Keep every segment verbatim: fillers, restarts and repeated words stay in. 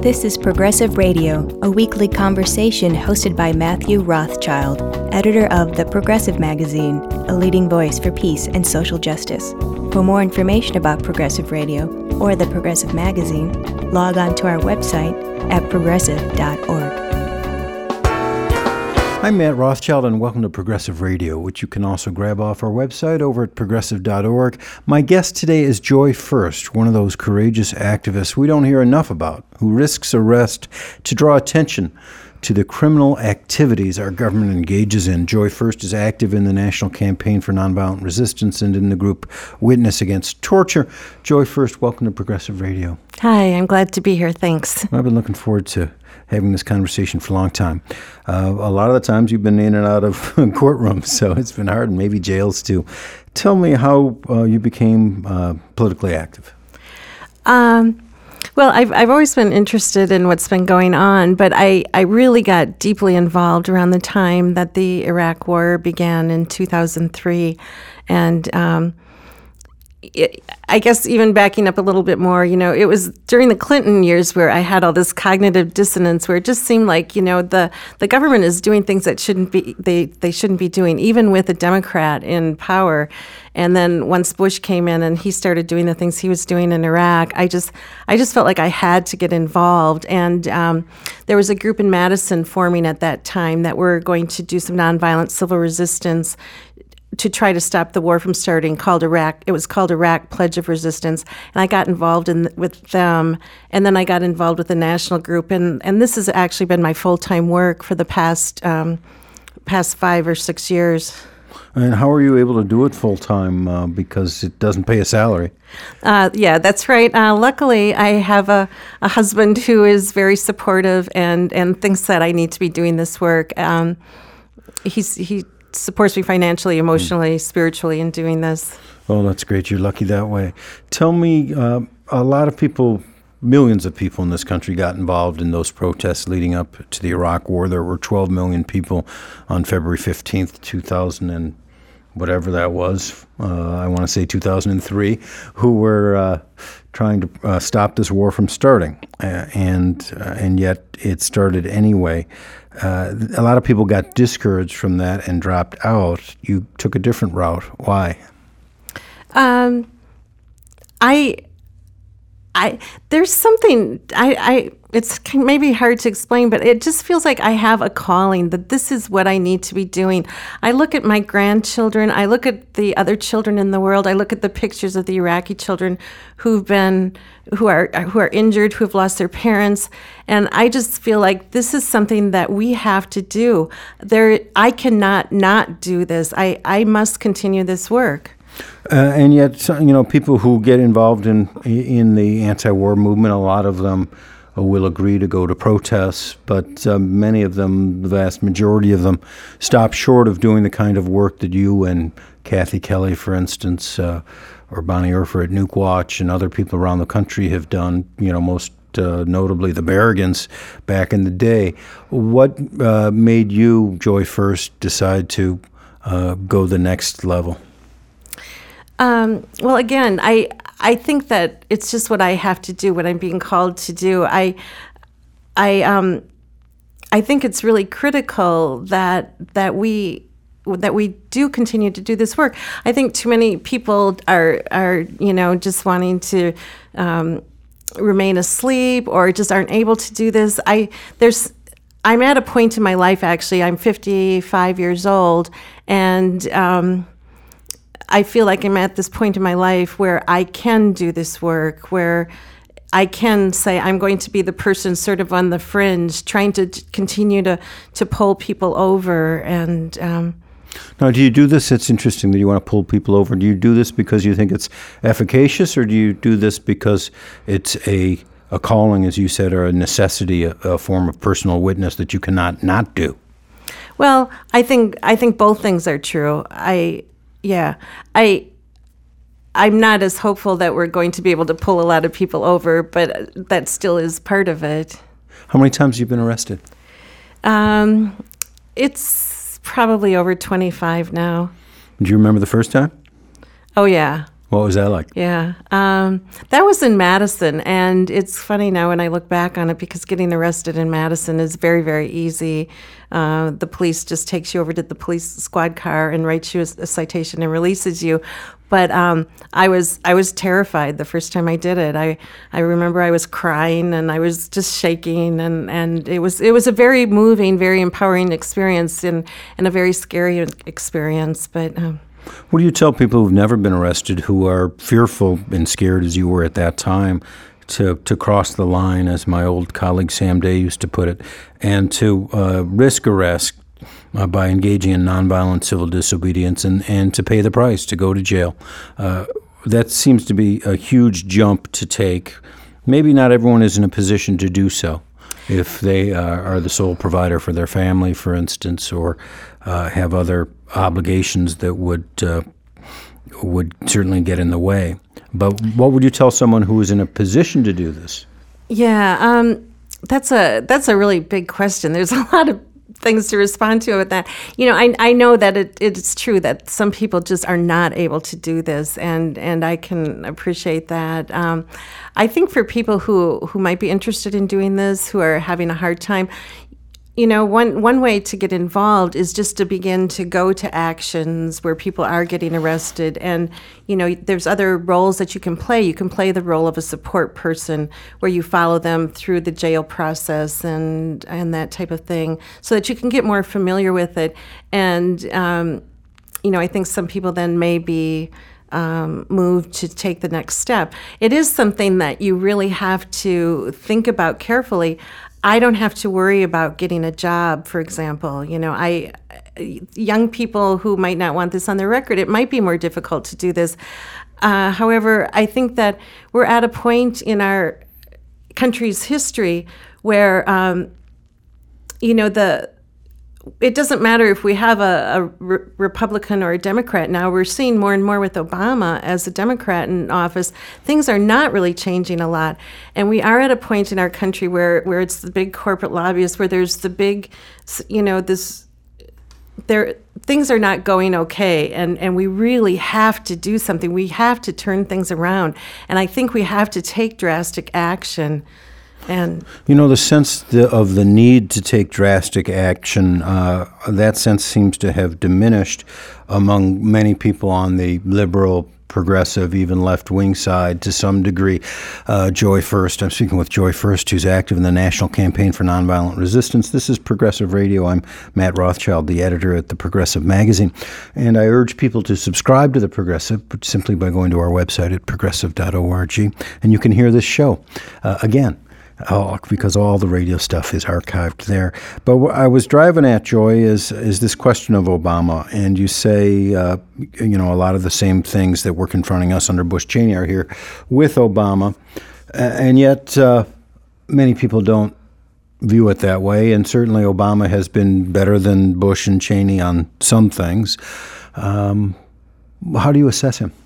This is Progressive Radio, a weekly conversation hosted by Matthew Rothschild, editor of The Progressive Magazine, a leading voice for peace and social justice. For more information about Progressive Radio or The Progressive Magazine, log on to our website at progressive dot org. I'm Matt Rothschild, and welcome to Progressive Radio, which you can also grab off our website over at progressive dot org. My guest today is Joy First, one of those courageous activists we don't hear enough about, who risks arrest to draw attention to the criminal activities our government engages in. Joy First is active in the National Campaign for Nonviolent Resistance and in the group Witness Against Torture. Joy First, welcome to Progressive Radio. Hi, I'm glad to be here. Thanks. I've been looking forward to having this conversation for a long time. Uh, a lot of the times you've been in and out of courtrooms, so it's been hard, and maybe jails too. Tell me how uh, you became uh, politically active. Um, well, I've I've always been interested in what's been going on, but I, I really got deeply involved around the time that the Iraq War began in two thousand three, and um, It, I guess even backing up a little bit more, you know, it was during the Clinton years where I had all this cognitive dissonance, where it just seemed like, you know, the, the government is doing things that shouldn't be they, they shouldn't be doing, even with a Democrat in power. And then once Bush came in and he started doing the things he was doing in Iraq, I just I just felt like I had to get involved. And um, there was a group in Madison forming at that time that were going to do some nonviolent civil resistance to try to stop the war from starting, called Iraq. It was called Iraq Pledge of Resistance, and I got involved in with them, and then I got involved with the national group, and, and this has actually been my full-time work for the past um, past five or six years. And how are you able to do it full-time, uh, because it doesn't pay a salary? Uh, yeah, that's right. Uh, luckily, I have a, a husband who is very supportive and, and thinks that I need to be doing this work. Um, he's he. supports me financially, emotionally, spiritually in doing this. Oh, that's great. You're lucky that way. Tell me, uh, a lot of people, millions of people in this country got involved in those protests leading up to the Iraq War. There were twelve million people on February fifteenth, two thousand and whatever that was, uh, I want to say two thousand three, who were uh, trying to uh, stop this war from starting. Uh, and uh, and yet it started anyway. Uh, a lot of people got discouraged from that and dropped out. You took a different route. Why? Um, I, I, there's something, I, I, it's maybe hard to explain, but it just feels like I have a calling, that this is what I need to be doing. I look at my grandchildren, I look at the other children in the world, I look at the pictures of the Iraqi children who've been, who are who are injured, who have lost their parents, and I just feel like this is something that we have to do. There, I cannot not do this. I, I must continue this work. Uh, and yet, you know, people who get involved in in the anti-war movement, a lot of them uh, will agree to go to protests, but uh, many of them, the vast majority of them, stop short of doing the kind of work that you and Kathy Kelly, for instance, uh, or Bonnie Urfer at Nuke Watch and other people around the country have done, you know, most uh, notably the Berrigans back in the day. What uh, made you, Joy First, decide to uh, go the next level? Um, well, again, I I think that it's just what I have to do, what I'm being called to do. I I um I think it's really critical that that we that we do continue to do this work. I think too many people are are you know just wanting to um, remain asleep or just aren't able to do this. I there's I'm at a point in my life, actually. I'm fifty-five years old, and um, I feel like I'm at this point in my life where I can do this work, where I can say I'm going to be the person sort of on the fringe, trying to t- continue to, to pull people over. And um, now, do you do this? It's interesting that you want to pull people over. Do you do this because you think it's efficacious, or do you do this because it's a a calling, as you said, or a necessity, a, a form of personal witness that you cannot not do? Well, I think I think both things are true. I yeah I. I'm not as hopeful that we're going to be able to pull a lot of people over, but that still is part of it. How many times have you been arrested? Um, it's probably over twenty-five now. Do you remember the first time? Oh, yeah. What was that like? Yeah. Um, that was in Madison, and it's funny now when I look back on it because getting arrested in Madison is very, very easy. Uh, the police just takes you over to the police squad car and writes you a, a citation and releases you. But um, I was I was terrified the first time I did it. I, I remember I was crying and I was just shaking, and, and it was it was a very moving, very empowering experience and, and a very scary experience. But um, what do you tell people who've never been arrested, who are fearful and scared as you were at that time, to, to cross the line, as my old colleague Sam Day used to put it, and to uh, risk arrest uh, by engaging in nonviolent civil disobedience and, and to pay the price, to go to jail? Uh, that seems to be a huge jump to take. Maybe not everyone is in a position to do so. If they uh, are the sole provider for their family, for instance, or uh, have other obligations that would uh, would certainly get in the way. But what would you tell someone who is in a position to do this? Yeah, um, that's a that's a really big question. There's a lot of things to respond to with that. You know, I I know that it it's true that some people just are not able to do this, and and I can appreciate that. Um, I think for people who who might be interested in doing this, who are having a hard time, you know, one one way to get involved is just to begin to go to actions where people are getting arrested. And, you know, there's other roles that you can play. You can play the role of a support person where you follow them through the jail process and and that type of thing so that you can get more familiar with it. And, um, you know, I think some people then may be Um, moved to take the next step. It is something that you really have to think about carefully. I don't have to worry about getting a job, for example. You know, I young people who might not want this on their record, it might be more difficult to do this. Uh, however, I think that we're at a point in our country's history where, um, you know, the it doesn't matter if we have a, a re- Republican or a Democrat now. We're seeing more and more with Obama as a Democrat in office. Things are not really changing a lot. And we are at a point in our country where, where it's the big corporate lobbyists, where there's the big, you know, this, there, things are not going okay. And, and we really have to do something. We have to turn things around. And I think we have to take drastic action. And you know, the sense the, of the need to take drastic action, uh, that sense seems to have diminished among many people on the liberal, progressive, even left-wing side to some degree. Uh, Joy First, I'm speaking with Joy First, who's active in the National Campaign for Nonviolent Resistance. This is Progressive Radio. I'm Matt Rothschild, the editor at the Progressive Magazine. And I urge people to subscribe to the Progressive simply by going to our website at progressive dot org. And you can hear this show uh, again. Oh, because all the radio stuff is archived there. But what I was driving at, Joy, is is this question of Obama. And you say, uh, you know, a lot of the same things that were confronting us under Bush Cheney are here with Obama. And yet uh, many people don't view it that way. And certainly Obama has been better than Bush and Cheney on some things. Um, how do you assess him?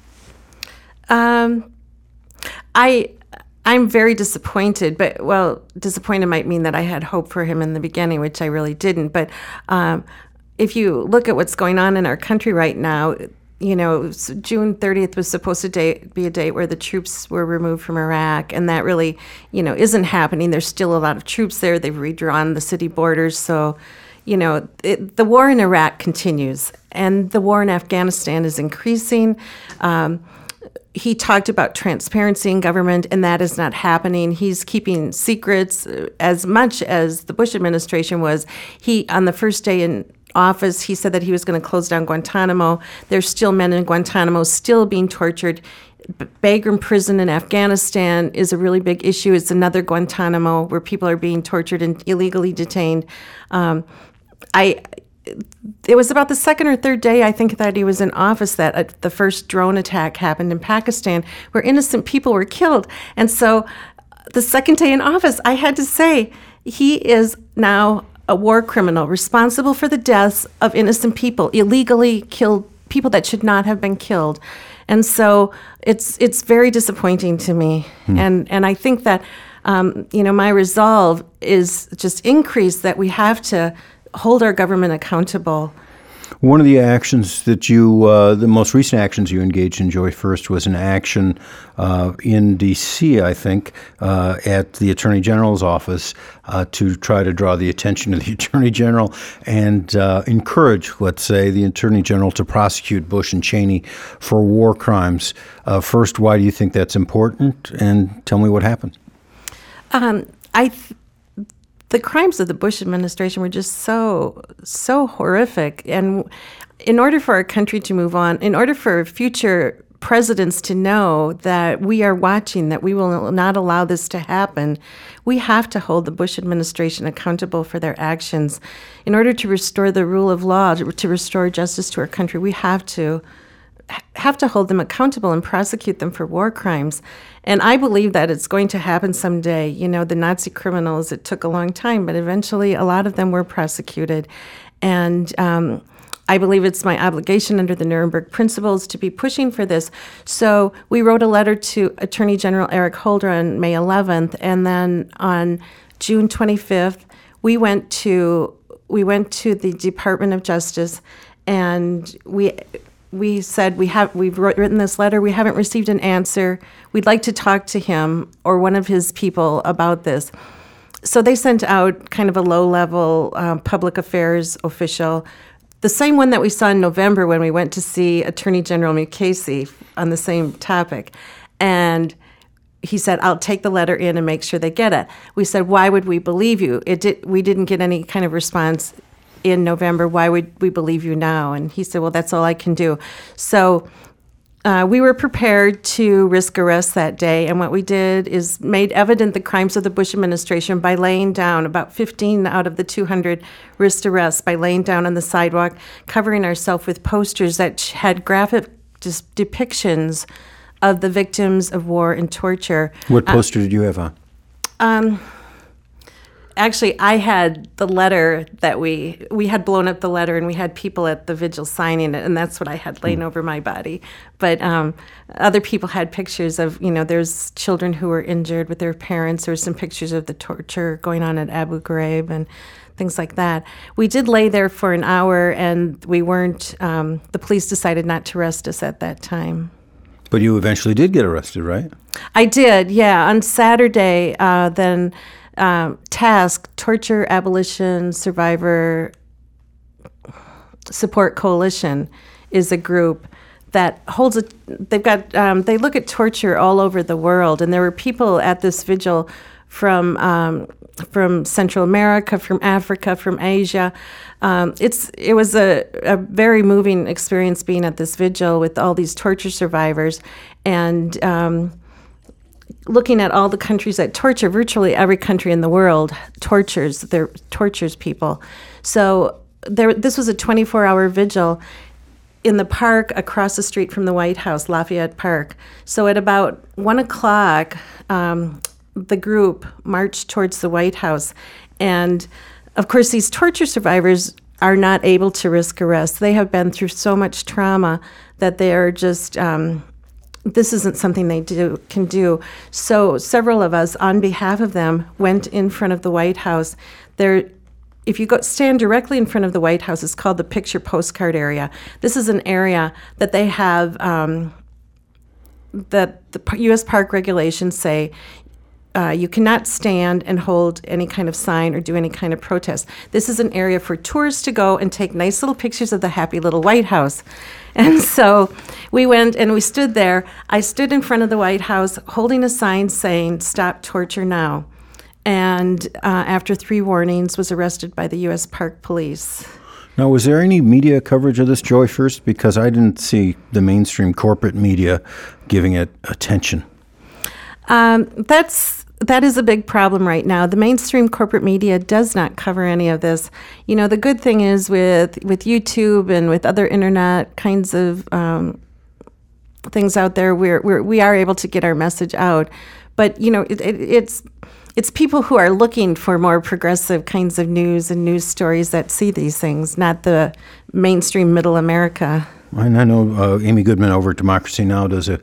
Um, I... I'm very disappointed, but, well, disappointed might mean that I had hope for him in the beginning, which I really didn't. But um, if you look at what's going on in our country right now, you know, June thirtieth was supposed to date, be a date where the troops were removed from Iraq, and that really, you know, isn't happening. There's still a lot of troops there. They've redrawn the city borders. So, you know, it, the war in Iraq continues, and the war in Afghanistan is increasing. Um He talked about transparency in government, and that is not happening. He's keeping secrets as much as the Bush administration was. He, on the first day in office, he said that he was going to close down Guantanamo. There's still men in Guantanamo still being tortured. Bagram Prison in Afghanistan is a really big issue. It's another Guantanamo where people are being tortured and illegally detained. Um, I... It was about the second or third day, I think, that he was in office that uh, the first drone attack happened in Pakistan where innocent people were killed. And so the second day in office, I had to say, he is now a war criminal responsible for the deaths of innocent people, illegally killed people that should not have been killed. And so it's it's very disappointing to me. Hmm. And, and I think that, um, you know, my resolve is just increased that we have to hold our government accountable. One of the actions that you, uh, the most recent actions you engaged in, Joy First, was an action uh, in D C, I think, uh, at the Attorney General's office uh, to try to draw the attention of the Attorney General and uh, encourage, let's say, the Attorney General to prosecute Bush and Cheney for war crimes. Uh, first, why do you think that's important? And tell me what happened. Um, I. Th- The crimes of the Bush administration were just so, so horrific. And in order for our country to move on, in order for future presidents to know that we are watching, that we will not allow this to happen, we have to hold the Bush administration accountable for their actions. In order to restore the rule of law, to, to restore justice to our country, we have to have to hold them accountable and prosecute them for war crimes. And I believe that it's going to happen someday. You know, the Nazi criminals, it took a long time, but eventually a lot of them were prosecuted. And um, I believe it's my obligation under the Nuremberg Principles to be pushing for this. So we wrote a letter to Attorney General Eric Holder on May eleventh, and then on June twenty-fifth, we went to we went to the Department of Justice, and we we said we have we've written this letter. We haven't received an answer. We'd like to talk to him or one of his people about this. So they sent out kind of a low-level um, public affairs official, the same one that we saw in November when we went to see Attorney General Mukasey on the same topic. And he said, I'll take the letter in and make sure they get it. We said, why would we believe you? It did, we didn't get any kind of response in November. Why would we believe you now? And he said, well, that's all I can do. So uh, we were prepared to risk arrest that day. And what we did is made evident the crimes of the Bush administration by laying down about fifteen out of the two hundred risked arrests, by laying down on the sidewalk, covering ourselves with posters that had graphic just depictions of the victims of war and torture. What poster uh, did you have on? Um, actually, I had the letter that we, we had blown up the letter, and we had people at the vigil signing it, and that's what I had laying mm. over my body. But um, other people had pictures of, you know, there's children who were injured with their parents. There were some pictures of the torture going on at Abu Ghraib and things like that. We did lay there for an hour, and we weren't, um, the police decided not to arrest us at that time. But you eventually did get arrested, right? I did, yeah. On Saturday, uh, then uh, TASC, Torture Abolition Survivor Support Coalition, is a group that holds a, they've got, um, they look at torture all over the world. And there were people at this vigil from um, from Central America, from Africa, from Asia. Um, it's it was a, a very moving experience being at this vigil with all these torture survivors, and um, looking at all the countries that torture. Virtually every country in the world tortures their tortures people. So there, this was a twenty-four hour vigil in the park across the street from the White House, Lafayette Park. So at about one o'clock, um, the group marched towards the White House. And of course, these torture survivors are not able to risk arrest. They have been through so much trauma that they are just, um, this isn't something they do can do. So several of us, on behalf of them, went in front of the White House. There, if you go stand directly in front of the White House, it's called the Picture Postcard Area. This is an area that they have, um, that the U S Park regulations say Uh, you cannot stand and hold any kind of sign or do any kind of protest. This is an area for tourists to go and take nice little pictures of the happy little White House. And so we went and we stood there. I stood in front of the White House holding a sign saying, "Stop torture now." And uh, after three warnings, was arrested by the U S Park Police. Now, was there any media coverage of this, Joy First? Because I didn't see the mainstream corporate media giving it attention. Um, that's that is a big problem right now. The mainstream corporate media does not cover any of this. You know, the good thing is with with YouTube and with other internet kinds of um, things out there, we're, we're we are able to get our message out. But you know, it, it, it's it's people who are looking for more progressive kinds of news and news stories that see these things, not the mainstream middle America. And I know uh, Amy Goodman over at Democracy Now! Does a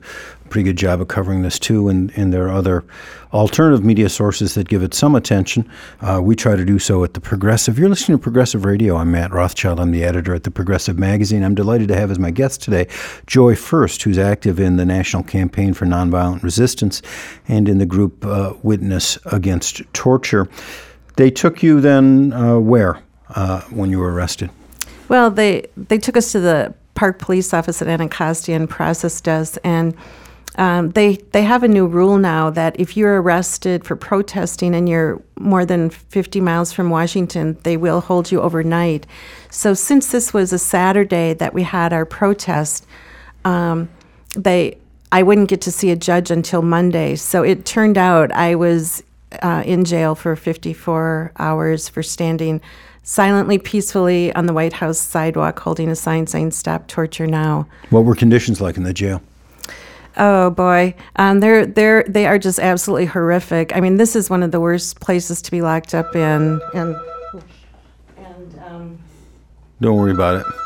pretty good job of covering this too, and, and there are other alternative media sources that give it some attention. Uh, we try to do so at The Progressive. You're listening to Progressive Radio. I'm Matt Rothschild. I'm the editor at The Progressive Magazine. I'm delighted to have as my guest today Joy First, who's active in the National Campaign for Nonviolent Resistance and in the group uh, Witness Against Torture. They took you then uh, where uh, when you were arrested? Well, they they took us to the Park Police Office at Anacostia and processed us, and um, they they have a new rule now that if you're arrested for protesting and you're more than fifty miles from Washington, they will hold you overnight. So since this was a Saturday that we had our protest, um, they I wouldn't get to see a judge until Monday. So it turned out I was uh, in jail for fifty-four hours for standing silently, peacefully on the White House sidewalk holding a sign saying, "Stop torture now." What were conditions like in the jail? Oh, boy. Um, they're, they're, they are just absolutely horrific. I mean, this is one of the worst places to be locked up in. And, and um, Don't worry about it.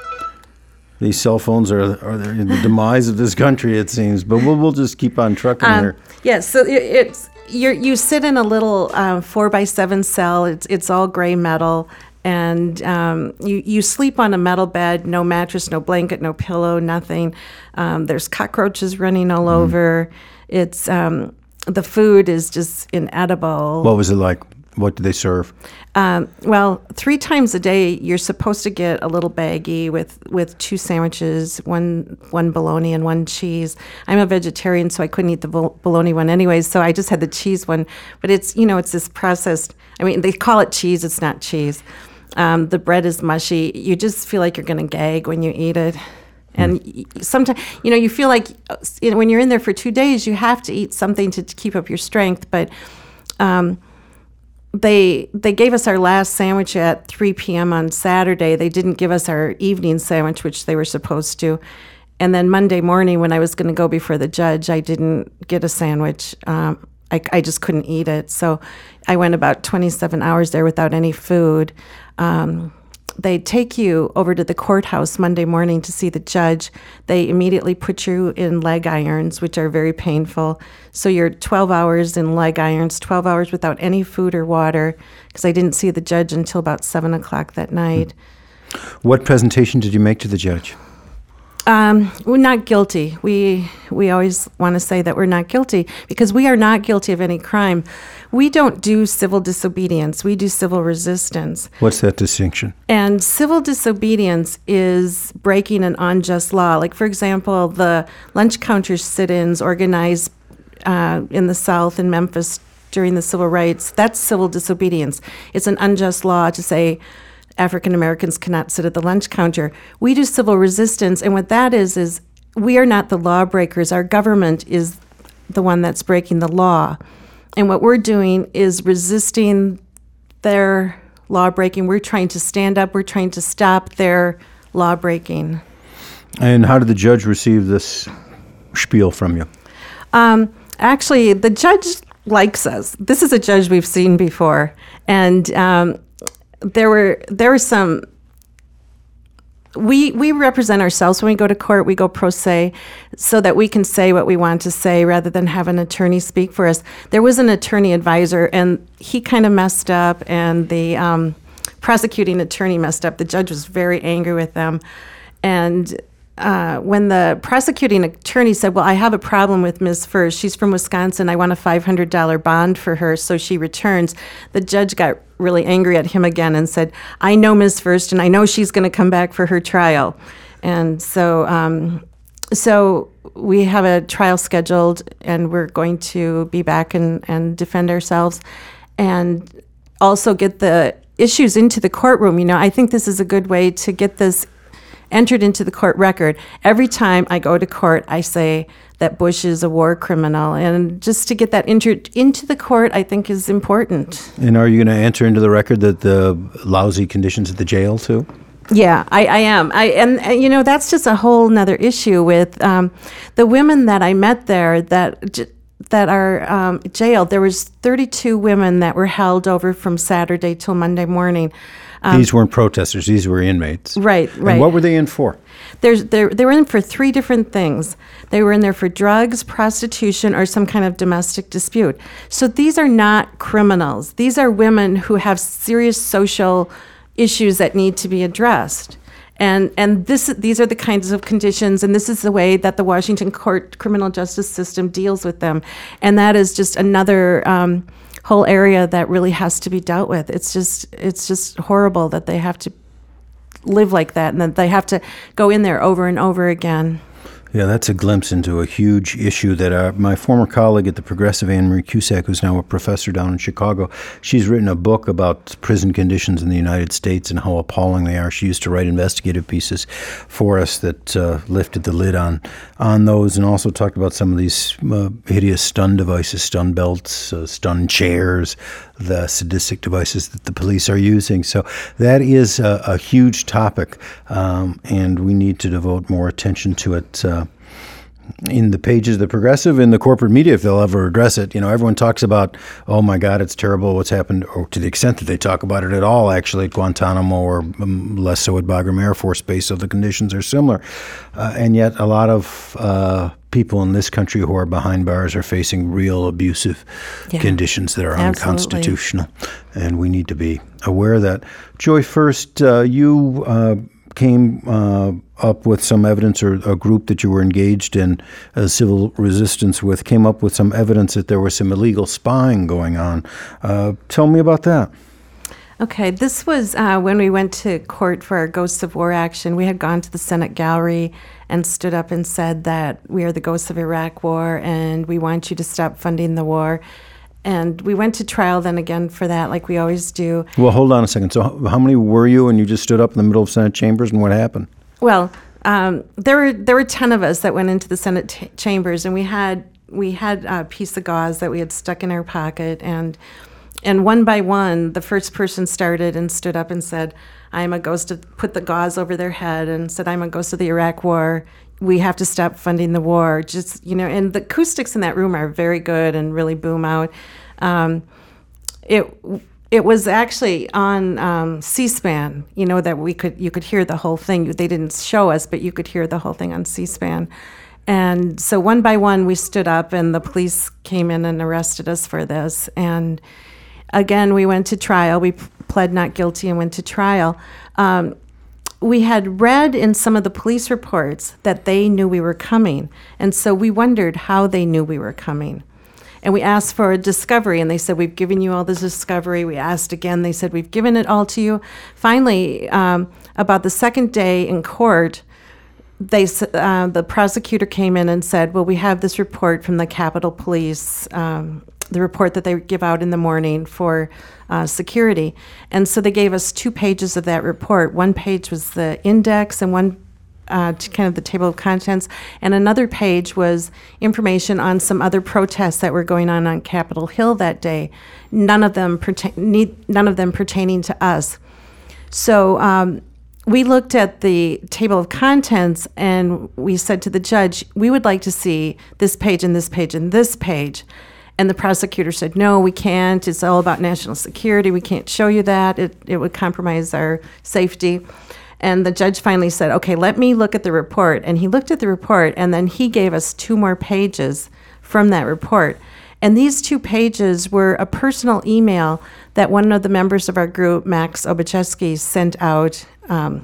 These cell phones are, are the demise of this country, it seems. But we'll, we'll just keep on trucking um, here. Yes, yeah, so it, it's... You you sit in a little um, four by seven cell. It's it's all gray metal, and um, you you sleep on a metal bed, no mattress, no blanket, no pillow, nothing. Um, there's cockroaches running all mm. over. It's um, the food is just inedible. What was it like? What did they serve? Um, well, three times a day, you're supposed to get a little baggie with, with two sandwiches, one one bologna and one cheese. I'm a vegetarian, so I couldn't eat the bol- bologna one anyways, so I just had the cheese one. But it's, you know, it's this processed, I mean, they call it cheese, it's not cheese. Um, the bread is mushy. You just feel like you're going to gag when you eat it. And mm. sometimes, you know, you feel like you know, when you're in there for two days, you have to eat something to, to keep up your strength. But um, they they gave us our last sandwich at three p.m. on Saturday. They didn't give us our evening sandwich, which they were supposed to. And then Monday morning, when I was going to go before the judge, I didn't get a sandwich. Um, I, I just couldn't eat it. So I went about twenty-seven hours there without any food. Um, they take you over to the courthouse Monday morning to see the judge. They immediately put you in leg irons, which are very painful. So you're twelve hours in leg irons, twelve hours without any food or water, because I didn't see the judge until about seven o'clock that night. What presentation did you make to the judge? Um, we're not guilty. We we always want to say that we're not guilty because we are not guilty of any crime. We don't do civil disobedience. We do civil resistance. What's that distinction? And civil disobedience is breaking an unjust law. Like, for example, the lunch counter sit-ins organized uh, in the South in Memphis during the civil rights. That's civil disobedience. It's an unjust law to say African Americans cannot sit at the lunch counter. We do civil resistance, and what that is is we are not the lawbreakers. Our government is the one that's breaking the law. And what we're doing is resisting their law breaking. We're trying to stand up. We're trying to stop their law breaking. And how did the judge receive this spiel from you? Um, actually, the judge likes us. This is a judge we've seen before. And um, there were there were some... We we represent ourselves when we go to court. We go pro se so that we can say what we want to say rather than have an attorney speak for us. There was an attorney advisor, and he kind of messed up, and the um, prosecuting attorney messed up. The judge was very angry with them. And uh, when the prosecuting attorney said, well, I have a problem with Miz First. She's from Wisconsin. I want a five hundred dollars bond for her so she returns. The judge got really angry at him again and said, I know Miz First, and I know she's going to come back for her trial. And so um, so we have a trial scheduled, and we're going to be back and, and defend ourselves and also get the issues into the courtroom. You know, I think this is a good way to get this entered into the court record. Every time I go to court, I say that Bush is a war criminal. And just to get that entered into the court, I think is important. And are you going to enter into the record that the lousy conditions at the jail, too? Yeah, I, I am. I and, and, you know, that's just a whole nother issue with um, the women that I met there that j- that are um, jailed. There was thirty-two women that were held over from Saturday till Monday morning. Um, these weren't protesters; these were inmates. Right, right. And what were they in for? There's, they're, they were in for three different things. They were in there for drugs, prostitution, or some kind of domestic dispute. So these are not criminals. These are women who have serious social issues that need to be addressed. And and this these are the kinds of conditions, and this is the way that the Washington court criminal justice system deals with them. And that is just another um, whole area that really has to be dealt with. It's just it's just horrible that they have to live like that, and that they have to go in there over and over again. Yeah, that's a glimpse into a huge issue that uh, my former colleague at the Progressive, Anne Marie Cusack, who's now a professor down in Chicago, she's written a book about prison conditions in the United States and how appalling they are. She used to write investigative pieces for us that uh, lifted the lid on on those, and also talked about some of these uh, hideous stun devices, stun belts, uh, stun chairs, the sadistic devices that the police are using. So that is a, a huge topic, um, and we need to devote more attention to it uh, in the pages of the Progressive, in the corporate media, if they'll ever address it. You know, everyone talks about, oh my God, it's terrible what's happened, or to the extent that they talk about it at all, actually, at Guantanamo, or um, less so at Bagram Air Force Base, so the conditions are similar. Uh, and yet a lot of uh, people in this country who are behind bars are facing real abusive yeah, conditions that are absolutely unconstitutional. And we need to be aware of that. Joy, first, uh, you uh, came uh, up with some evidence, or a group that you were engaged in uh, civil resistance with came up with some evidence that there was some illegal spying going on. Uh, tell me about that. Okay, this was uh, when we went to court for our Ghosts of War action. We had gone to the Senate gallery and stood up and said that we are the Ghosts of Iraq War and we want you to stop funding the war. And we went to trial then again for that, like we always do. Well, hold on a second. So how many were you, and you just stood up in the middle of Senate chambers, and what happened? Well, um, there were there were ten of us that went into the Senate t- chambers, and we had we had a piece of gauze that we had stuck in our pocket, and and one by one, the first person started and stood up and said, "I'm a ghost of," put the gauze over their head and said, "I'm a ghost of the Iraq War. We have to stop funding the war." Just, you know, and the acoustics in that room are very good and really boom out. Um, it it was actually on um, C-SPAN, you know, that we could you could hear the whole thing. They didn't show us, but you could hear the whole thing on C-SPAN. And so one by one, we stood up, and the police came in and arrested us for this. And again, we went to trial. We pled not guilty and went to trial. Um, we had read in some of the police reports that they knew we were coming. And so we wondered how they knew we were coming. And we asked for a discovery, and they said, "We've given you all this discovery." We asked again. They said, "We've given it all to you." Finally, um, about the second day in court, they uh, the prosecutor came in and said, "Well, we have this report from the Capitol Police, um, the report that they give out in the morning for uh, security." And so they gave us two pages of that report. One page was the index, and one uh, to kind of the table of contents, and another page was information on some other protests that were going on on Capitol Hill that day. None of them pertain- none of them pertaining to us. So um, we looked at the table of contents, and we said to the judge, "We would like to see this page and this page and this page." And the prosecutor said, "No, we can't. It's all about national security. We can't show you that. It it would compromise our safety." And the judge finally said, "Okay, let me look at the report." And he looked at the report, and then he gave us two more pages from that report. And these two pages were a personal email that one of the members of our group, Max Obuchevsky, sent out um,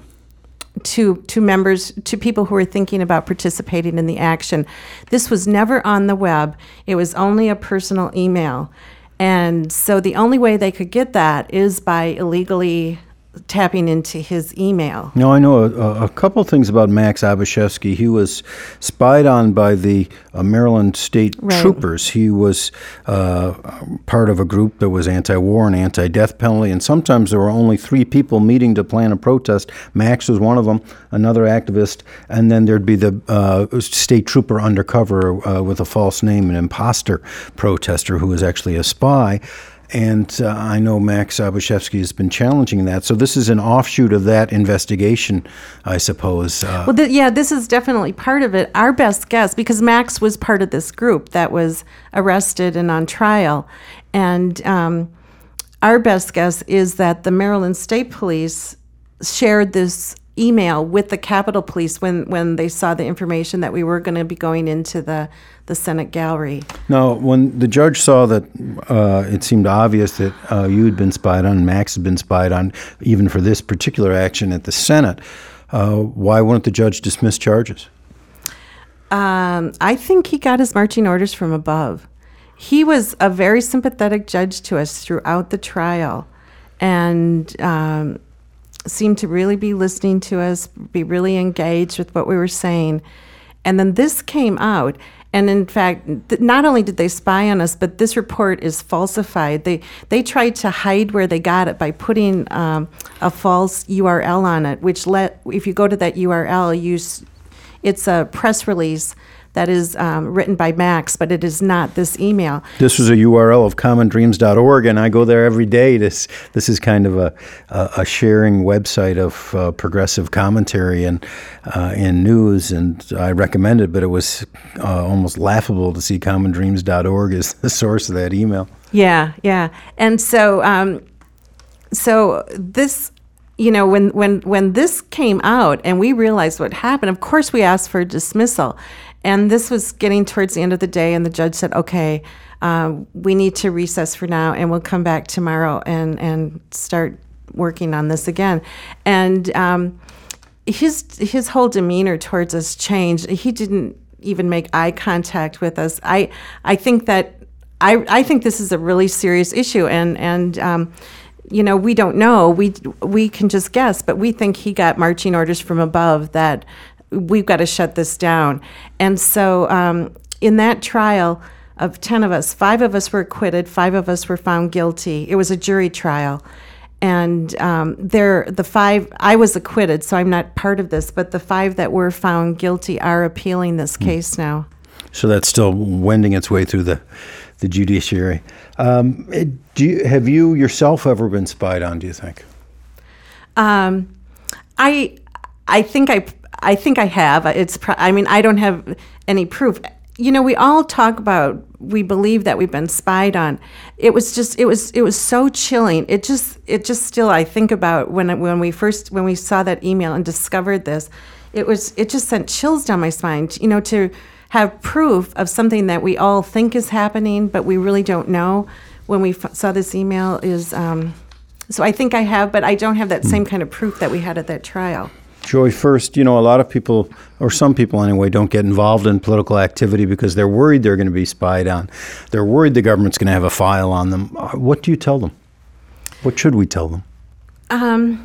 to to members, to people who were thinking about participating in the action. This was never on the web. It was only a personal email. And so the only way they could get that is by illegally tapping into his email. Now, I know a, a couple things about Max Obuchevsky. He was spied on by the uh, Maryland State right. Troopers. He was uh, part of a group that was anti-war and anti-death penalty, and sometimes there were only three people meeting to plan a protest. Max was one of them, another activist, and then there'd be the uh, state trooper undercover uh, with a false name, an imposter protester who was actually a spy. And uh, I know Max Abushevsky has been challenging that. So this is an offshoot of that investigation, I suppose. Uh, well, th- yeah, this is definitely part of it. Our best guess, because Max was part of this group that was arrested and on trial. And um, our best guess is that the Maryland State Police shared this email with the Capitol Police when, when they saw the information that we were going to be going into the, the Senate gallery. Now, when the judge saw that uh, it seemed obvious that uh, you had been spied on, Max had been spied on, even for this particular action at the Senate, uh, why wouldn't the judge dismiss charges? Um, I think he got his marching orders from above. He was a very sympathetic judge to us throughout the trial, and um, seemed to really be listening to us, be really engaged with what we were saying. And then this came out, and in fact, th- not only did they spy on us, but this report is falsified. They they tried to hide where they got it by putting um, a false U R L on it, which let, if you go to that U R L, you, s- it's a press release that is um, written by Max, but it is not this email. This was a U R L of common dreams dot org, and I go there every day. This this is kind of a a, a sharing website of uh, progressive commentary and uh, in news, and I recommend it. But it was uh, almost laughable to see common dreams dot org as the source of that email. Yeah, yeah, and so um, so this. You know, when, when, when this came out and we realized what happened, of course we asked for dismissal. And this was getting towards the end of the day, and the judge said, okay, uh, we need to recess for now, and we'll come back tomorrow and, and start working on this again. And um, his his whole demeanor towards us changed. He didn't even make eye contact with us. I I think that I I think this is a really serious issue, and and um, you know, we don't know. We we can just guess, but we think he got marching orders from above that we've got to shut this down. And so um, in that trial of ten of us, five of us were acquitted, five of us were found guilty. It was a jury trial. And um, there, the five, I was acquitted, so I'm not part of this, but the five that were found guilty are appealing this case now. So that's still wending its way through the, the judiciary. Um, do you, have you yourself ever been spied on, do you think? Um, I I think I I think I have. It's pro- I mean, I don't have any proof. You know, we all talk about, we believe that we've been spied on. It was just, it was, it was so chilling. It just, it just still, I think about when, when we first, when we saw that email and discovered this, it was, it just sent chills down my spine, you know, to have proof of something that we all think is happening, but we really don't know when we f- saw this email is, um, so I think I have, but I don't have that same kind of proof that we had at that trial. Joy, first, you know, a lot of people, or some people anyway, don't get involved in political activity because they're worried they're going to be spied on. They're worried the government's going to have a file on them. What do you tell them? What should we tell them? Um,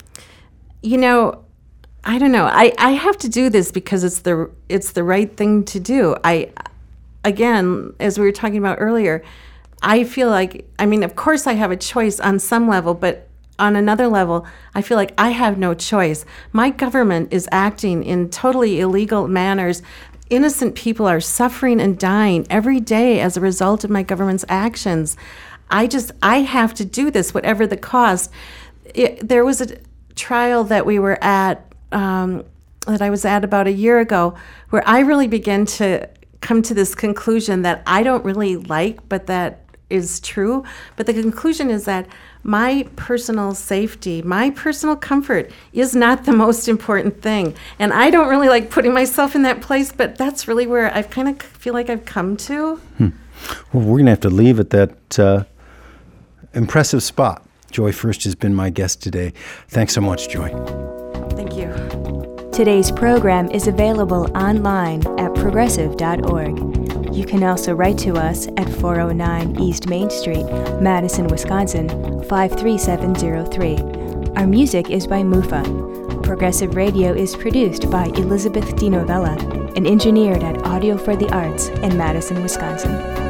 you know, I don't know. I, I have to do this because it's the it's the right thing to do. I, again, as we were talking about earlier, I feel like, I mean, of course I have a choice on some level, but on another level, I feel like I have no choice. My government is acting in totally illegal manners. Innocent people are suffering and dying every day as a result of my government's actions. I just, I have to do this, whatever the cost. It, there was a trial that we were at, um, that I was at about a year ago, where I really began to come to this conclusion that I don't really like, but that is true. But the conclusion is that my personal safety, my personal comfort is not the most important thing. And I don't really like putting myself in that place, but that's really where I kind of feel like I've come to. Hmm. Well, we're going to have to leave at that uh, impressive spot. Joy Furst has been my guest today. Thanks so much, Joy. Thank you. Today's program is available online at progressive dot org. You can also write to us at four oh nine East Main Street, Madison, Wisconsin, five three seven zero three. Our music is by Mufa. Progressive Radio is produced by Elizabeth DiNovella and engineered at Audio for the Arts in Madison, Wisconsin.